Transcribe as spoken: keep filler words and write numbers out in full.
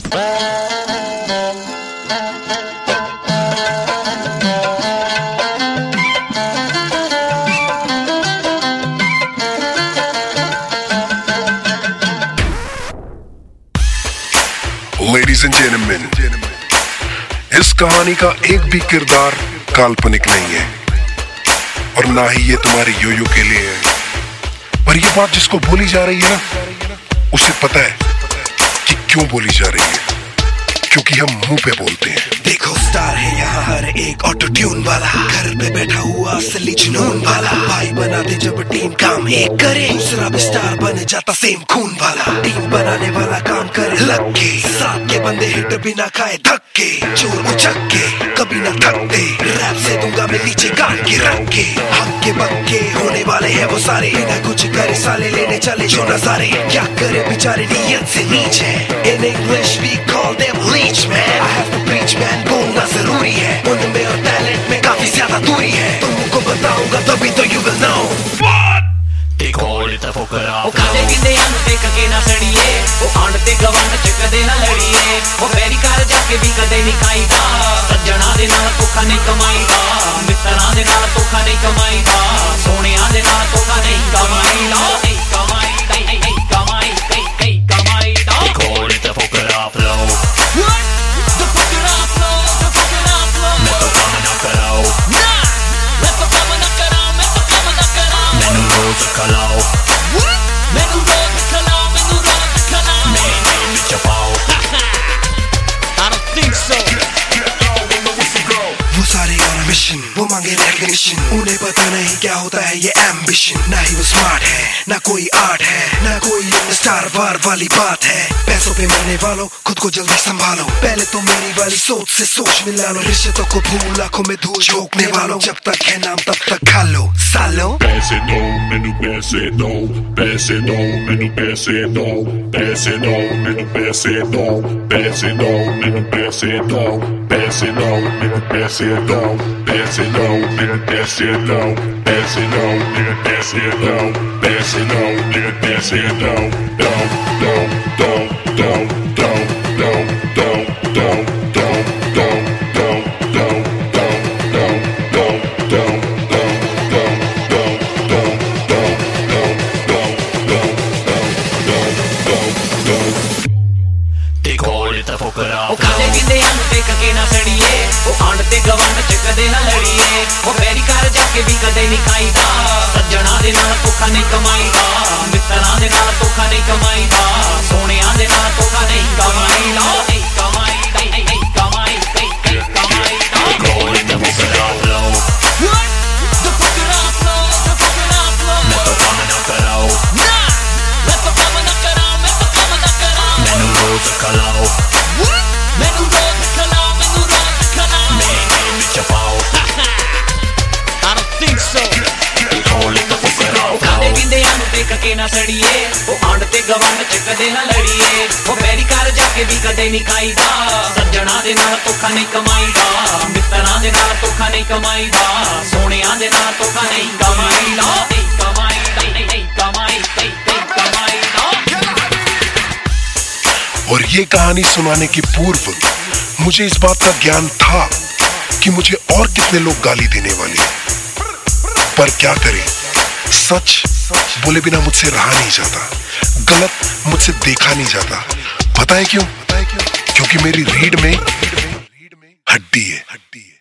Ladies and gentlemen, इस कहानी का एक भी किरदार काल्पनिक नहीं है और ना ही ये तुम्हारे योयो के लिए है। पर ये बात जिसको बोली जा रही है ना, उसे पता है कि क्यों बोली जा रही है, क्योंकि हम मुंह पे बोलते हैं। देखो स्टार है यहाँ हर एक ऑटो ट्यून वाला, घर पे बैठा हुआ असली जुनून वाला। भाई बनाते जब टीम काम एक करे, दूसरा भी स्टार बन जाता सेम खून वाला। टीम बनाने वाला काम करे लग के, साथ के बंदे हिट बिना खाए धक्के, चोर उचक के कभी ना थकते। रैप से दूंगा मैं नीचे गान के रंग के, हक्के बक्के होने वाले हैं वो सारे, बिना कुछ करे साले लेने चले जो नजारे। क्या करे बेचारे नीयत से नीचे, in English we call them leech man. I have to preach man, बोलना जरूरी है, उनमें और टैलेंट में काफी ज्यादा दूरी है। तुमको बताऊंगा तभी तो you will know. They call it a fokara flow. खाते पीते अन्न ते कके ना सड़िए, वो आंड ते गवांड च कदे ना लड़िए। वो पैरी कार जाके भी कदे नहीं खाईदा, सज्जणा दे नाल धोखा नहीं कमाईदा, मित्तरां दे नाल धोखा नहीं कमाईदा, सोहणियां दे नाल धोखा नहीं कमाईदा, नहीं कमाईदा, नहीं कमाईदा, नहीं कमाईदा। They call it a fokara flow. What? The fokara flow, the fokara flow. मैं तो काम ना कराओ, ना, मैं तो काम ना कराओ, मैं तो काम ना कराओ। मैनू रोज खलाओ, मैनू रोज खलाओ, मैनू रोज खलाओ, मेरी जेब में चपाओ। I don't think so. वो सारे on a mission, वो मांगे recognition, उन्हें पता नहीं क्या होता है ये ambition। ना ही वो smart है, ना कोई art है, ना कोई स्टार वार वाली बात है। पैसों पे मरने वालों खुद को जल्दी संभालो, पहले तो मेरी वाली सोच से सोच मिला लो। रिश्तों को भूल आंखों में धूल झोंकने वालों, जब तक है नाम तब तक खा लो सालो। पैसे दो मैनू पैसे दो, पैसे दो मैनू पैसे दो, पैसे दो मैनू पैसे दो, पैसे दो मैनू पैसे दो, पैसे दो मैनू पैसे दो, पैसे दो मैनू पैसे दो, पैसे दो मैनू पैसे दो, पैसे दो मैनू पैसे दो, दो दो दो दो दो दो दो दो दो दो दो दो दो दो दो They call it a fokara flow. खाते पीते अन्न ते कके ना सड़िए, वो आंड ते गवांड च कदे ना लड़िए। वो पैरी कार जाके भी कदे नहीं खाईदा, सज्जणा दे नाल धोखा नहीं कमाईदा, मित्तरां दे नाल धोखा नहीं कमाईदा, सोहणियां दे नाल धोखा नहीं कमाईदा, नहीं कमाईदा, नहीं कमाईदा, नहीं कमाईदा। They call it a fokara flow. What? The fokara flow, the fokara flow. मैं तो काम ना कराओ, ना, मैं तो काम ना कराओ, मैं तो काम ना कराओ। मैनू रोज खलाओ, मैनू रोज खलाओ, मैनू रोज खलाओ, मेरी जेब में चपाओ। I don't think so. They call it a fokara flow. खाते पीते अन्न ते कके ना सड़िए, वो आंड ते गवांड च कदे ना लड़िए। वो पैरी कार जाके भी कदे नहीं खाईदा, सज्जणा दे नाल धोखा नहीं कमाईदा, मित्तरां दे नाल धोखा नहीं कमाईदा, सोहणियां दे नाल धोखा नहीं कमाईदा, नहीं कमाईदा, नहीं कमाईदा, नहीं कमाईदा। और ये कहानी सुनाने के पूर्व मुझे इस बात का ज्ञान था कि मुझे और कितने लोग गाली देने वाले हैं, पर क्या करें, सच बोले बिना मुझसे रहा नहीं जाता, गलत मुझसे देखा नहीं जाता। पता है क्यों? क्योंकि मेरी रीढ़ में हड्डी है।